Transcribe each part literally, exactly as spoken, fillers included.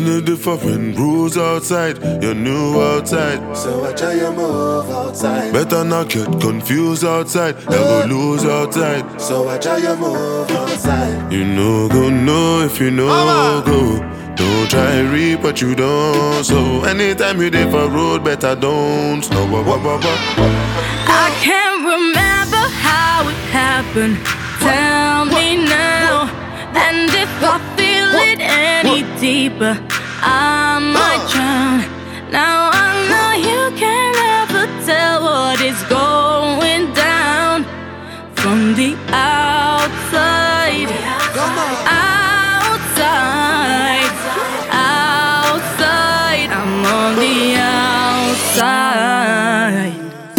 Many different rules outside, you're new outside. So I try you move outside. Better not get confused outside, never lose outside. So I try you move outside. You know go know if you know go. Don't try reap what you don't. So anytime you dey for road, better don't. No, wah, wah, wah, wah. I can't remember how it happened. Tell me now. And if I feel it any deeper, I might drown. Now I know you can never tell what is going down from the outside. Outside, outside, I'm on the outside.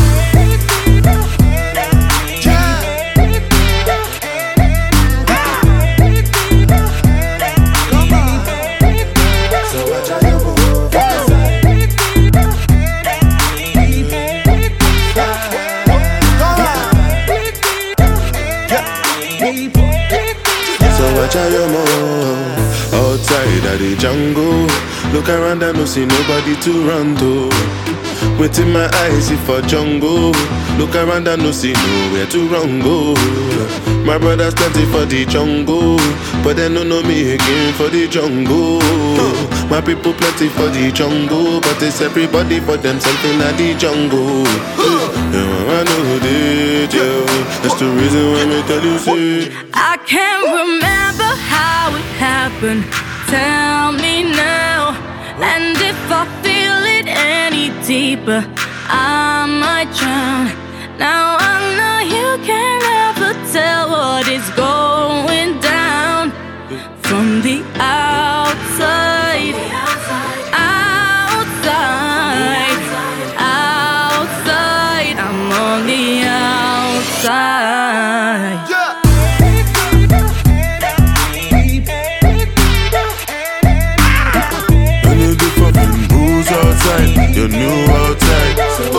So I try you more outside of the jungle. Look around and no see nobody to run to. Within my eyes if a jungle. Look around and no see nowhere to run go. My brothers plenty for the jungle, but they don't know me again for the jungle. My people plenty for the jungle, but it's everybody for themselves in the jungle. Yeah, I know that, yeah. That's the reason why me tell you say I can't remember how it happened. Tell me now. And if I feel it any deeper, I might drown. Now I know you can never tell what is going down from the outside. Outside, outside, I'm on the outside. Many different rules outside, you're new outside.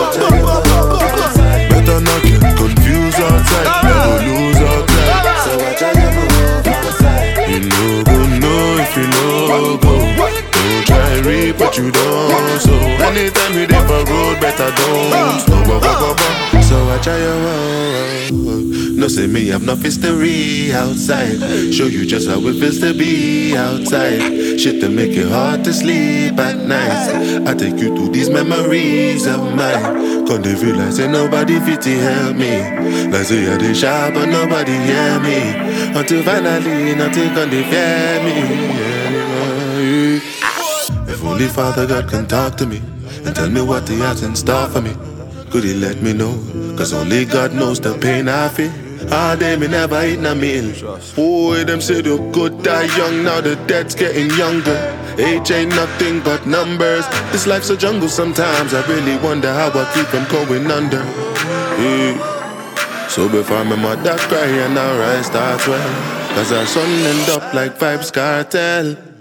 Better not get confused outside, never lose outside. So I try you move outside. You know go know if you know go. Don't try reap what you don't. So anytime you dey for road, better don't. No, wah, wah, wah, wah. So I try you out. No say me have no history outside. Show you just how it feels to be outside. Shit to make it hard to sleep at night. I take you to these memories of mine. Can't they realize ain't nobody fit to help me. Like say I dey sharp but nobody hear me. Until finally nothing can they fear me. Yeah. If only Father God can talk to me and tell me what he has in store for me. Could he let me know? Cause only God knows the pain I feel. All day me never eat a meal. Boy, them say the good die young, now the dead's getting younger. Age ain't nothing but numbers. This life's a jungle sometimes. I really wonder how I keep from going under. Yeah. So before my mother cry and our rise starts well, cause our son end up like Vybz Kartel.